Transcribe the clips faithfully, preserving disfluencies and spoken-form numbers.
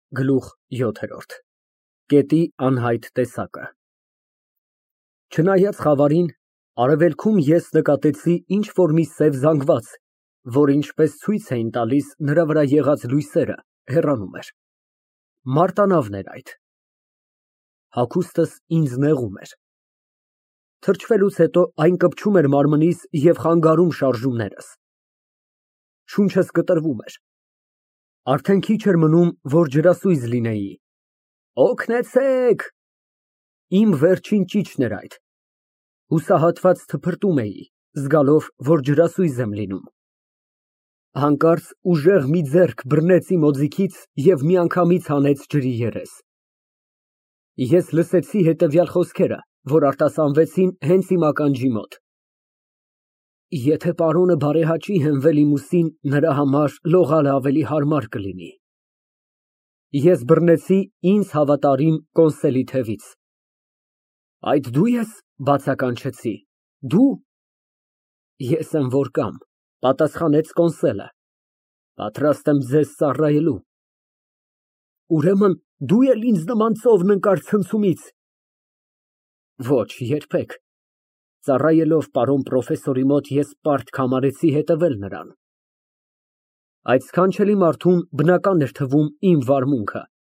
Գլուխ յոթ Գետի անհայտ տեսակը Չնայած խավարին, արևելքում ես նկատեցի ինչ֊որ մի սև զանգված, որը, ինչպես ցույց էին տալիս նրա վրա եղած լույսերը, հեռանում էր, մարտանավն էր այդ։ Հագուստս ինձ նեղում էր։ Թրջվելուց հետո այն կպչում էր մարմնիս և խանգարում շարժումներս։ Շունչս կտրվում էր։ Արդեն քիչ էր մնում, որ ջրասույզ լինեի։ Օգնեցե՜ք։ Իմ վերջին ճիչն էր այդ։ Հուսահատված թփրտում էի, զգալով, որ ջրասույզ եմ լինում։ Հանկարծ ուժեղ մի ձեռք բռնեց իմ օձիքից և միանգամից հանեց ջրի երես։ Ես լսեցի հետևյալ խոսքերը, որ արտասանվեցին հենց իմ ականջի մոտ. Եթե պարոնը բարեհաճի հենվել իմ ուսին, նրա համար լողալը ավելի հարմար կլինի։ Ես բռնեցի ինձ հավատարիմ կոնսելի թևից։ Այդ դու ես, բացականչեցի, դու։ Ես եմ, որ կամ, պատասխանեց կոնսելը, պատրաստ եմ ձեզ ծառայելու։ Ուրեմն դու էլ ինձ նման ծովն ընկար ցնցումից։ Ոչ, երբեք։ Ծառայելով պարոն պրոֆեսորի մոտ ես պարտք համարեցի հետևել նրան։ Այդ սքանչելի մարդուն բնական էր թվում իմ վարմունքը։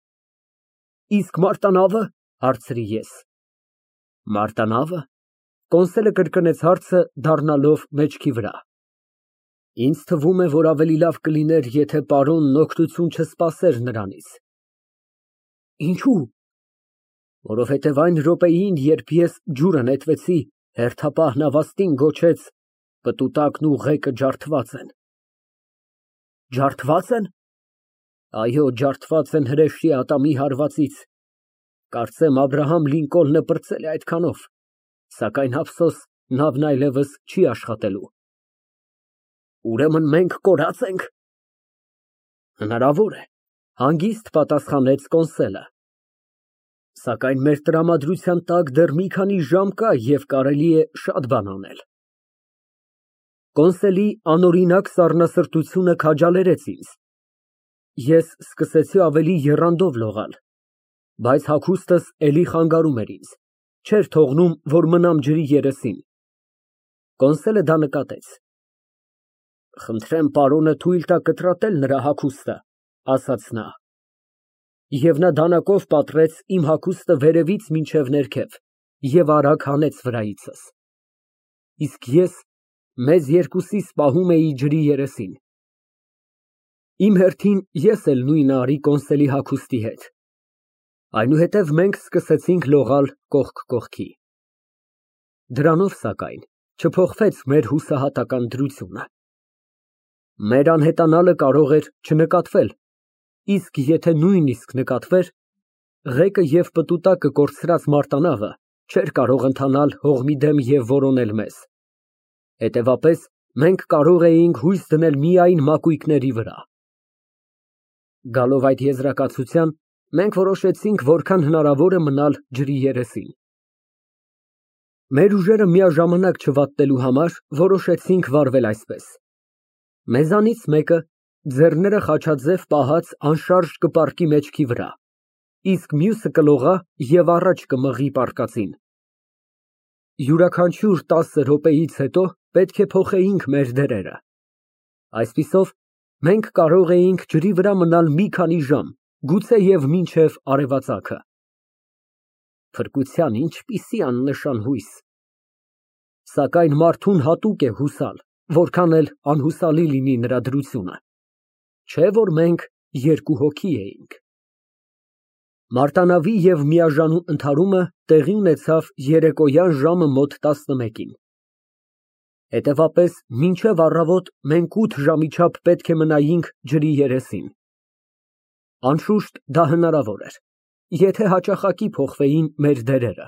Իսկ մարտանավը, հարցրի ես։ Մարտանավը, կոնսելը կրկնեց հարցը, դառնալով մեջքի վրա։ Ինձ թվում է, որ ավելի լավ կլիներ, եթե պարոնն օգնություն չսպասեր նրանից։ Ինչո՞ւ։ Որովհետև այն րոպեին, երբ ես ջուրը նետվեցի, հերթապահ նավաստին գոչեց. պտուտակն ու ղեկը ջարդված են։ Ջարդվա՞ծ են։ Այո, ջարդված են հրեշի ատամի հարվածից։ Կարծեմ Աբրահամ Լինկոլնը պրծել է այդքանով, սակայն ափսոս, նավն այլևս չի աշխատելու։ Ուրեմն մենք կորած ենք։ Հնարավոր է, հանգիստ պատասխանեց կոնսելը։ Սակայն մեր տրամադրության տակ դեռ մի քանի ժամ կա և կարելի է շատ բան անել։ Կոնսելի անօրինակ սառնասրտությունը քաջալերեց ինձ։ Ես սկսեցի ավելի եռանդով լողալ, բայց հագուստս էլի խանգարում էր ինձ, չէր թողնում, որ մնամ ջրի երեսին։ Կոնսելը դա նկատեց։ Խնդրեմ պարոնը թույլ տա կտրատել նրա հագուստը, ասաց նա։ Եվ նա դանակով պատռեց իմ հագուստը վերևից մինչև ներքև և արագ հանեց վրայիցս։ Իսկ ես մեզ երկուսիս պահում էի ջրի երեսին։ Իմ հերթին ես էլ նույնը արի կոնսելի հագուստի հետ։ Այնուհետև մենք սկսեցինք լողալ կողք կողքի։ Դրանով, սակայն, չփոխվեց մեր հուսահատական դրությունը։ Մեր անհետանալը կարող էր չնկատվել, իսկ եթե նույնիսկ նկատվեր, ղեկը և պտուտակը կորցրած մարտանավը չէր կարող ընթանալ հողմի դեմ և որոնել մեզ։ Հետևապես, մենք կարող էինք հույս դնել միայն մակույկների վրա։ Գալով այդ եզրակացության, մենք որոշեցինք որքան հնարավոր է մնալ ջրի երեսին։ Մեր ուժերը միաժամանակ չվատնելու համար որոշեցինք վարվել այսպես. Մեզանից մեկը ձեռները խաչաձև պահած անշարժ կպառկի մեջքի վրա, իսկ մյուսը կլողա և առաջ կմղի պառկածին։ Յուրաքանչյուր տասը րոպեից հետո պետք է փոխեինք մեր դերերը։ Այսպիսով, մենք կարող էինք ջրի վրա մնալ մի քանի ժամ, գուցեև մինչև արևածագը։ Փրկության ինչպիսի աննշան հույս։ Սակայն մարդուն հատուկ է հուսալ, որքան էլ անհուսալի լինի նրա դրությունը, չէ՞ որ մենք երկու հոգի էինք։ Մարտանավի և միաժանու ընդհարումը տեղի ունեցավ երեկոյան ժամը մոտ տասնմեկին։ Հետևապես, մինչև առավոտ մենք ութ ժամի չափ պետք է մնայինք ջրի երեսին։ Անշուշտ, դա հնարավոր էր, եթե հաճախակի փոխվեին մեր դերերը։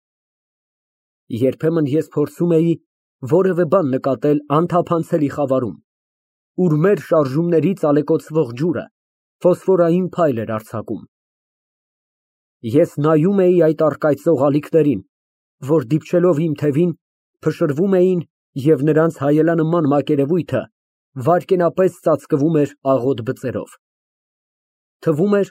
Երբեմն ես փորձում էի որևէ բան նկատել անթափանցելի խավարում, ուր մեր շարժումներից ալեկոծվող ջուրը ֆոսֆորային փայլ էր արձակում։ Ես նայում էի այդ առկայծող ալիքներին, որ դիպչելով իմ թևին, փշրվում էին և նրանց հայելանման մակերևույթը վայրկենապես ծածկվում էր աղոտ բծերով։ Թվում էր,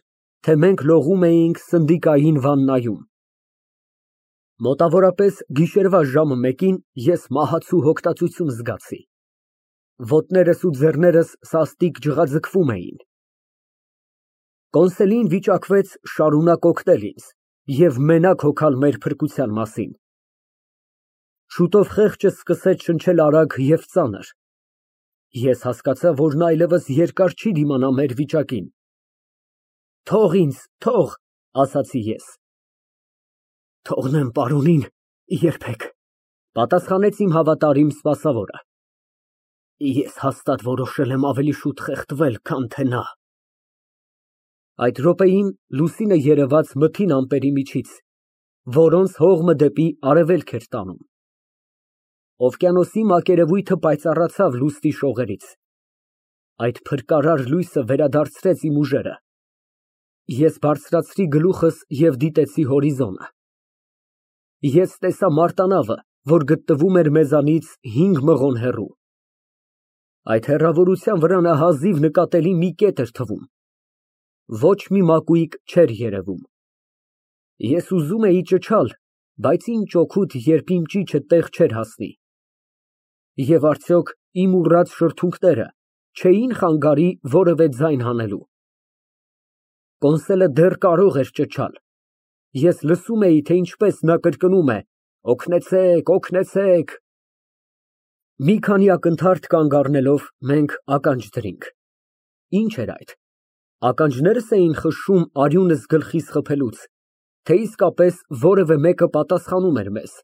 թե մենք լողում էինք սնդիկային վաննայում։ Մոտավորապես գիշերվա ժամը մեկին ես մահացու հոգտածություն զգացի։ Ոտներս ու ձեռներս սաստիկ ջղաձգվում էին։ Կոնսելին վիճակվեց շարունակ օգնել ինձ և մենակ հոգալ մեր փրկության մասին։ Շուտով խեղճը սկսեց շնչել արագ և ծանր։ Ես հասկացա, որ նա այլևս երկար չի դիմանա մեր վիճակին։ «Թող ինձ, թող», ասացի ես։ «Թողնեմ պարոնին երբեք», պատասխանեց իմ հավատարիմ սպասավորը։ «Ես հաստատ որոշել եմ ավելի շուտ խեղդվել, քան թե նա»։ Այդ րոպեին լուսինը երևաց մթին ամպերի միջից, որոնց հողմը դեպի արևելք էր տանում։ Օվկիանոսի մակերևույթը պայծառացավ լուսնի շողերից։ Այդ փրկարար լույսը վերադարձրեց իմ ուժերը։ Ես բարձրացրի գլուխս և դիտեցի հորիզոնը։ Ես տեսա մարտանավը, որ գտնվում էր մեզանից հինգ մղոն հեռու։ Այդ հեռավորության վրա նա հազիվ նկատելի մի կետ էր թվում։ Ոչ մի մակույկ չէր երևում։ Ես ուզում էի ճչալ, բայց ինչ օգուտ, երբ իմ ճիչը տեղ չէր հասնի։ Եվ արդյոք իմ ուռած շրթունքները չէին խանգարի որևէ ձայն հանելու։ Կոնսոլը դեռ կարող էր ճչալ։ Ես լսում էի, թե ինչպես նա կրկնում է. «Օգնեցեք, օգնեցեք»։ Մի քանի ակնթարթ կանգ առնելով, մենք ականջ դրինք։ Ինչ էր այդ։ Ականջներս էին խշշում արյունս գլխիս խփելուց, թե իսկապես որևէ մեկը պատասխանում էր մեզ։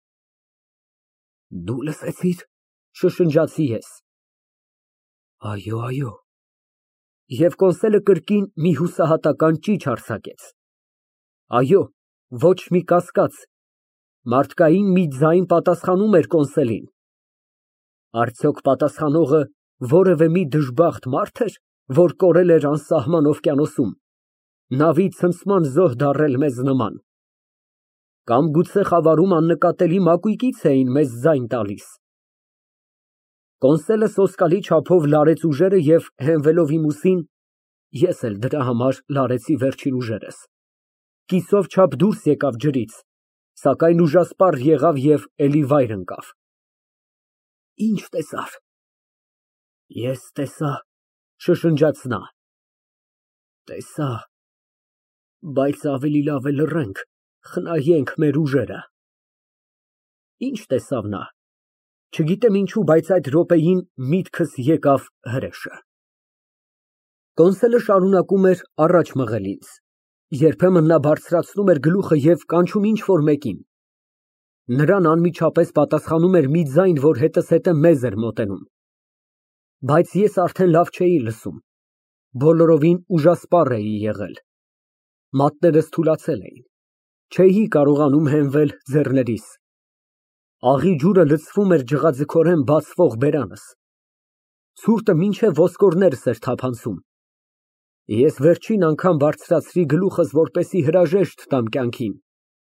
«Դու լսեցի՞ր», շշնջացի ես։ «Այո, այո»։ Եվ Կոնսոլը կրկին մի հուսահատական ճիչ արձակեց։ Այո, ոչ մի կասկած, մարդկային մի ձայն պատասխանում էր Կոնսոլին։ Արդյոք պատասխանողը որևէ մի դժբախտ մարդ էր, որ կորել էր անսահման օվկիանոսում, նավի ցնցման զոհ դառել մեզ նման։ Կամ գուցե խավարում աննկատելի մակույկից էին մեզ ձայն տալիս։ Կոնսոլը սոսկալի չափով լարեց ուժերը և հենվելով իմ ուսին, ես էլ դրա համար լարեցի վերջին ուժերս, կիսով չափ դուրս եկավ ջրից, սակայն ուժասպառ եղավ և էլի վայր ընկավ։ «Ի՞նչ տեսար»։ «Ես տեսա», շշնջաց նա։ «Տեսա, բայց ավելի լավ է լռենք, խնայենք մեր ուժերը»։ Ի՞նչ տեսավ նա։ Չգիտեմ ինչու, բայց այդ րոպեին միտքս եկավ հրեշը։ Կոնսոլը շարունակում էր առաջ մղել ինձ։ Երբեմն նա բարձրացնում էր գլուխը և կանչում ինչ֊որ մեկին։ Նրան անմիջապես պատասխանում էր մի ձայն, որ հետզհետե մեզ էր մոտենում։ Բայց ես արդեն լավ չէի լսում, բոլորովին ուժասպառ էի եղել։ Մատներս թուլացել էին, չէի կարողանում հենվել ձեռներիս։ Աղի ջուրը լցվում էր ջղաձգորեն բացվող բերանս։ Ցուրտը մինչև ոսկորներս էր թափանցում։ Ես վերջին անգամ բարձրացրի գլուխս, որպեսզի հրաժեշտ տամ կյանքին։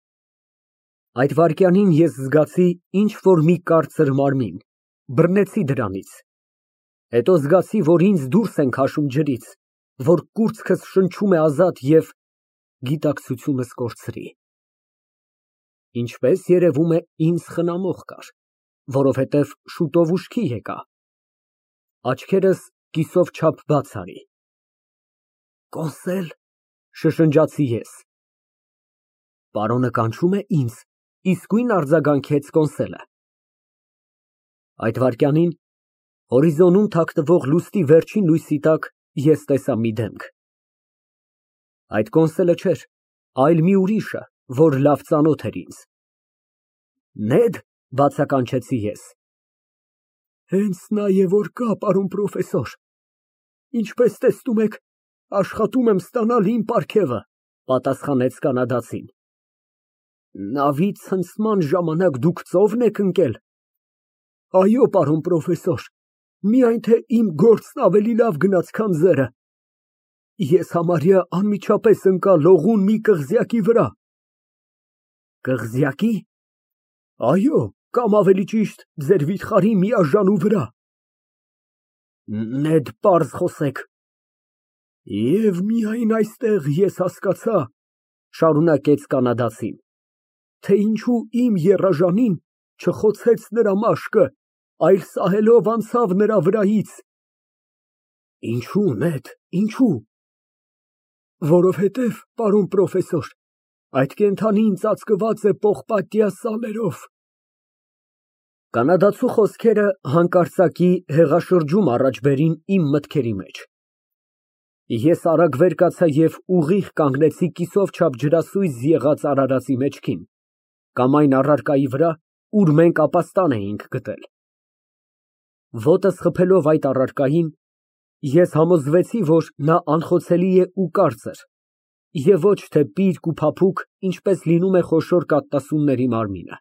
Այդ վայրկյանին ես զգացի ինչ֊որ մի կարծր մարմին, բռնեցի դրանից։ Հետո զգացի, որ ինձ դուրս են քաշում ջրից, որ կուրծքս շնչում է ազատ և գիտակցությունս կորցրի։ Ինչպես երևում է, ինձ խնամող կար, որովհետև շուտով ուշքի եկա։ Աչքերս կիսով չափ բաց արի։ «Կոնսել», շշնջացի ես։ «Պարոնը կանչում է ինձ», իսկույն արձագանքեց Կոնսոլը։ Այդ վայրկյանին հորիզոնում թաքնվող լուսնի վերջին լույսի տակ ես տեսա մի դեմք։ Այդ Կոնսոլը չէր, այլ մի ուրիշը, որ լավ ծանոթ էր ինձ։ «Նեդ», բացականչեցի ես։ «Հենց նա է որ կա, պարոն պրոֆեսոր։ Ինչպես տեսնում եք, աշխատում եմ ստանալ իմ պարգևը», պատասխանեց կանադացին։ «Նավի ցնցման ժամանակ դուք ծո՞վն եք ընկել»։ «Այո, պարոն պրոֆեսոր, միայն թե իմ գործն ավելի լավ գնաց, քան ձերը։ Ես համարյա անմիջապես ընկա լողուն մի կղզյակի վրա»։ «Կղզյակի»։ «Այո, կամ ավելի ճիշտ, ձեր վիթխարի միաժանու վրա»։ «Նեդ, պարզ խոսեք»։ Եվ միայն այստեղ ես հասկացա, շարունակեց կանադացին, թե ինչու իմ եռաժանին չխոցեց նրա մաշկը, այլ սահելով անցավ նրա վրայից։ Ինչու, Նեթ, ինչու։ Որովհետև, պարոն պրոֆեսոր, այդ կենդանին ծածկված է պողպատյա սալերով։ Կանադացու խոսքերը հանկարծակի հեղաշրջում առաջ բերին իմ մտքերի մեջ։ Ես արագ վեր կացա և ուղիղ կանգնեցի կիսով չափ ջրասույզ եղած արարածի մեջքին, կամ այն առարկայի վրա, ուր մենք ապաստան էինք գտել։ Ոտս խփելով այդ առարկային, ես համոզվեցի, որ նա անխոցելի է ու կարծր, և ոչ թե պիրկ ու փափուկ, ինչպես լինում է խոշոր կաթնասունների մարմինը։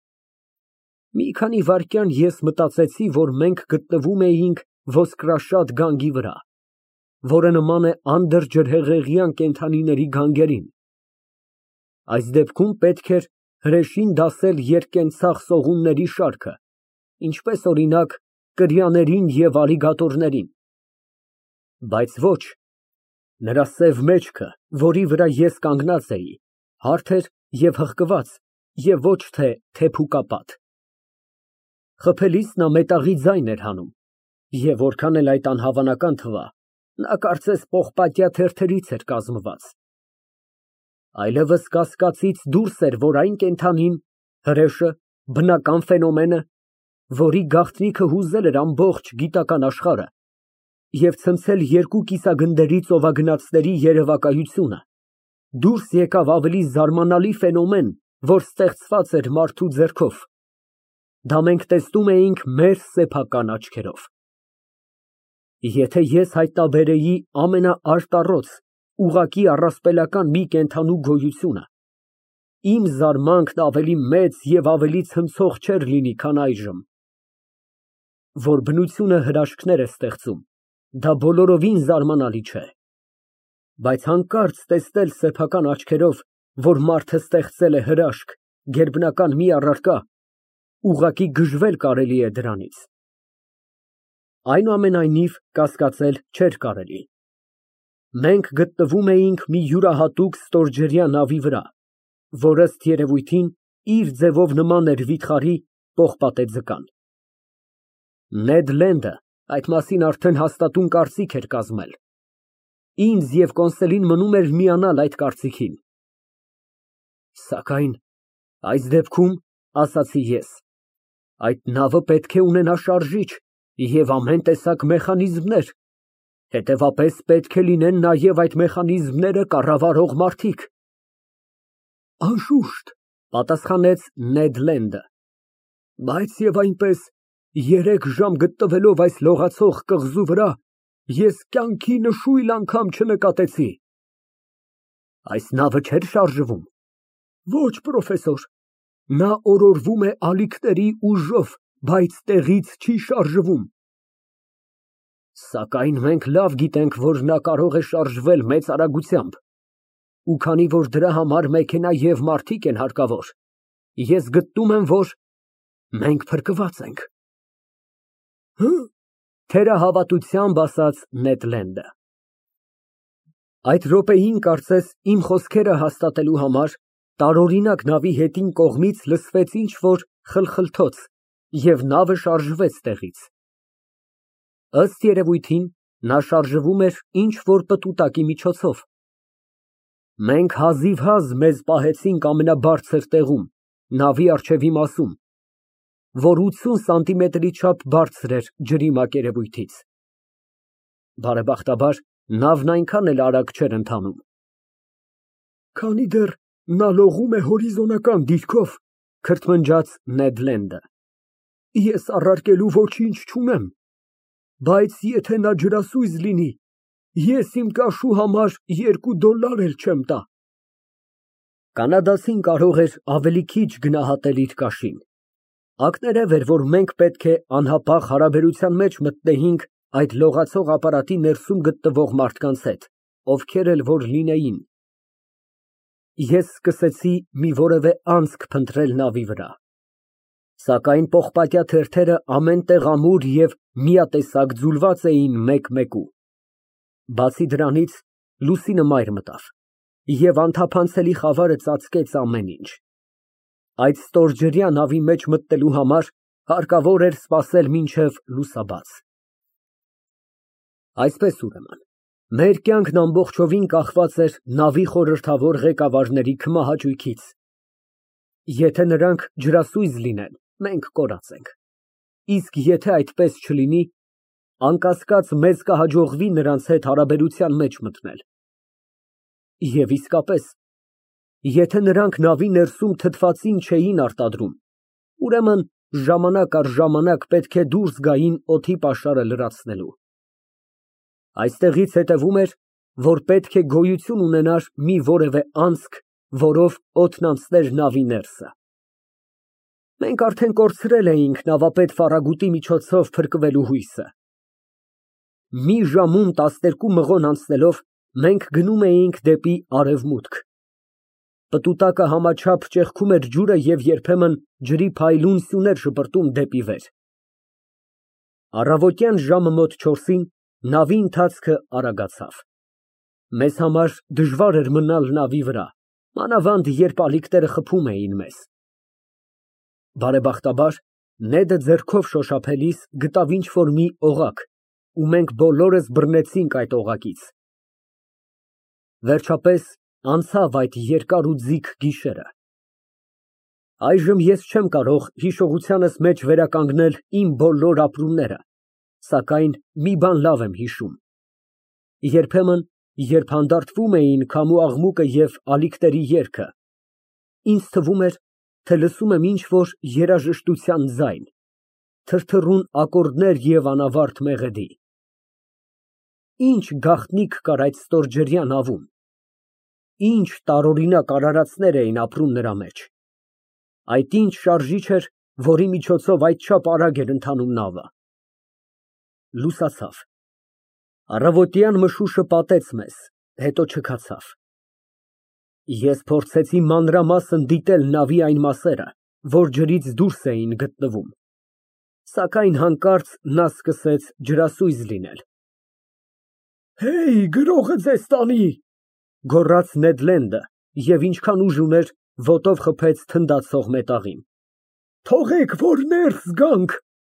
Մի քանի վայրկյան ես մտածեցի, որ մենք գտնվում էինք ոսկրաշատ գանգի վրա, որը նման է անդրջրհեղեղյան կենդանիների գանգերին։ Այս դեպքում պետք էր հրեշին դասել երկկենցաղ սողունների շարքը, ինչպես օրինակ կրյաներին և ալիգատորներին։ Բայց ոչ, նրա սև մեջքը, որի վրա ես կանգնած էի, հարթ էր և հղկված և ոչ թե թեփուկապատ։ Խփելիս նա մետաղի ձայն էր հանում, և որքան էլ այդ անհավանական թվա, նա կարծես պողպատյա թերթերից էր կազմված։ Այլևս կասկածից դուրս էր, որ այն կենդանին, հրեշը, բնական ֆենոմենը, որի գաղտնիքը հուզել էր ամբողջ գիտական աշխարհը և ցնցել երկու կիսագնդերի ծովագնացների երևակայությունը, դուրս եկավ ավելի զարմանալի ֆենոմեն, որ ստեղծված էր մարդու ձեռքով։ Դա մենք տեսնում էինք մեր սեփական աչքերով։ Եթե ես հայտնաբերեի ամենաարտառոց, ուղղակի առասպելական մի կենդանու գոյությունը, իմ զարմանքն ավելի մեծ և ավելի ցնցող չէր լինի, քան այժմ։ Որ բնությունը հրաշքներ է ստեղծում, դա բոլորովին զարմանալի չէ, բայց հանկարծ տեսնել սեփական աչքերով, որ մարդը ստեղծել է հրաշք, գերբնական մի առարկա, ուղղակի գժվել կարելի է դրանից։ Այնուամենայնիվ, կասկածել չէր կարելի։ Մենք գտնվում էինք մի յուրահատուկ ստորջրյա նավի վրա, որ ըստ երևույթին իր ձևով նման էր վիթխարի պողպատե ձկան։ Նեդ Լենդը այդ մասին արդեն հաստատուն կարծիք էր կազմել։ Ինձ և Կոնսելին մնում էր միանալ այդ կարծիքին։ Սակայն այս դեպքում, ասացի ես, այդ նավը պետք է ունենա շարժիչ և ամեն տեսակ մեխանիզմներ, հետևապես պետք է լինեն նաև այդ մեխանիզմները կառավարող մարդիկ։ Անշուշտ, պատասխանեց Նեդ Լենդը, բայց և այնպես, երեք ժամ գտնվելով այս լողացող կղզու վրա, ես կյանքի նշույլ անգամ չնկատեցի։ Այս նավը չէր շարժվում։ Ոչ, պրոֆեսոր, նա օրորվում է ալիքների ուժով, բայց տեղից չի շարժվում։ Սակայն մենք լավ գիտենք, որ նա կարող է շարժվել մեծ արագությամբ, ու քանի որ դրա համար մեքենա և մարդիկ են հարկավոր, ես գտնում եմ, որ մենք փրկված ենք։ Հը՞, թերահավատությամբ ասաց Նեդ Լենդը։ Այդ րոպեին, կարծես իմ խոսքերը հաստատելու համար, տարօրինակ նավի հետին կողմից լսվեց ինչ֊որ խլխլթոց, և նավը շարժվեց տեղից։ Ըստ երևույթին, նա շարժվում էր ինչ֊որ պտուտակի միջոցով։ Մենք հազիվհազ մեզ պահեցինք ամենաբարձր տեղում, նավի առջևի մասում, որ ութսուն սանտիմետրի չափ բարձր էր ջրի մակերևույթից։ Բարեբախտաբար, նավն այնքան էլ արագ չէր ընթանում։ Քանի դեռ նա լողում է հորիզոնական դիրքով, քրթմնջաց Նեդ Լենդը, ես առարկելու ոչինչ չունեմ, բայց եթե նա ջրասույզ լինի, ես իմ կաշու համար երկու դոլար էլ չեմ տա։ Կանադացին կարող էր ավելի քիչ գնահատել իր կաշին։ Ակներև էր, որ մենք պետք է անհապաղ հարաբերության մեջ մտնեինք այդ լողացող ապարատի ներսում գտնվող մարդկանց հետ, ովքեր էլ որ լինեին։ Ես սկսեցի մի որևէ անցք փնտրել նավի վրա, սակայն պողպատյա թերթերը ամեն տեղ ամուր և միատեսակ ձուլված էին մեկ֊մեկու։ Բացի դրանից, լուսինը մայր մտավ, և անթափանցելի խավարը ծածկեց ամեն ինչ։ Այդ ստորջրյա նավի մեջ մտնելու համար հարկավոր էր սպասել մինչև լուսաբաց։ Այսպես, ուրեմն, մեր կյանքն ամբողջովին կախված էր նավի խորհրդավոր ղեկավարների քմահաճույքից։ Եթե նրանք ջրասույզ լինեն, մենք կորած ենք, իսկ եթե այդպես չլինի, անկասկած, մեզ կհաջողվի նրանց հետ հարաբերության մեջ մտնել։ Եվ իսկապես, եթե նրանք նավի ներսում թթվածին չէին արտադրում, ուրեմն ժամանակ առ ժամանակ պետք է դուրս գային օդի պաշարը լրացնելու։ Այստեղից հետևում էր, որ պետք է գոյություն ունենար մի որևէ անցք, որով օդն անցներ նավի ներսը։ Մենք արդեն կորցրել էինք նավապետ Ֆարագուտի միջոցով փրկվելու հույսը։ Մի ժամում տասներկու մղոն անցնելով մենք գնում էինք դեպի արևմուտք։ Պտուտակը համաչափ ճեղքում էր ջուրը և երբեմն ջրի փայլուն սյուներ շպրտում դեպի վեր։ Առավոտյան ժամը մոտ չորսին նավի ընթացքը արագացավ։ Մեզ համար դժվար էր մնալ նավի վրա, մանավանդ երբ ալիքները խփում էին մեզ։ Բարեբախտաբար, Նեդը ձեռքով շոշափելիս գտավ ինչ֊որ մի օղակ, ու մենք բոլորս բռնեցինք այդ օղակից։ Վերջապես անցավ այդ երկար ու ձիգ գիշերը։ Այժմ ես չեմ կարող հիշողությանս մեջ վերականգնել իմ բոլոր ապրումները, սակայն մի բան լավ եմ հիշում. երբեմն, երբ հանդարտվում էին քամու աղմուկը և ալիքների երգը, ինձ թվում էր, թե լսում եմ ինչ֊որ երաժշտության ձայն, թրթռուն ակորդներ և անավարտ մեղեդի։ Ինչ գաղտնիք կար այդ ստորջրյա նավում, ինչ տարօրինակ արարածներ էին ապրում նրա մեջ, այդ ինչ շարժիչ էր, որի միջոցով այդչափ արագ էր ընթանում նավը։ Լուսացավ։ Առավոտյան մշուշը պատեց մեզ, հետո չքացավ։ Ես փորձեցի մանրամասն դիտել նավի այն մասերը, որ ջրից դուրս էին գտնվում, սակայն հանկարծ նա սկսեց ջրասույզ լինել։ «Հեյ, գրողը ձեզ տանի», ֊ գոռաց Նեդ Լենդը և ինչքան ուժ ուներ, ոտով խփեց թնդացող մետաղին։ «Թողեք, որ ներս գանք»։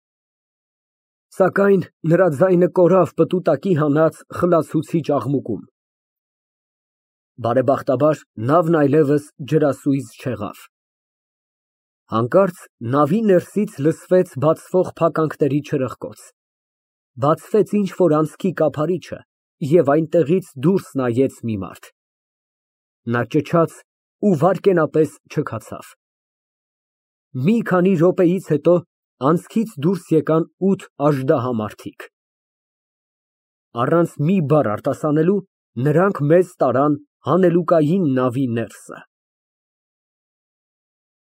Սակայն նրա ձայնը կորավ պտուտակի հանած խլացուցիչ աղմուկում։ Բարեբախտաբար, նավն այլևս ջրասույզ չեղավ։ Հանկարծ նավի ներսից լսվեց բացվող փականքների չրպկոց։ Բացվեց ինչ֊որ անցքի կափարիչը, և այնտեղից դուրս նայեց մի մարդ։ Նա ճչաց ու վայրկենապես չքացավ։ Մի քանի րոպեից հետո անցքից դուրս եկան ութ աժդահամարդիկ։ Առանց մի բառ արտասանելու նրանք մեզ տարան հանելուկային նավի ներսը։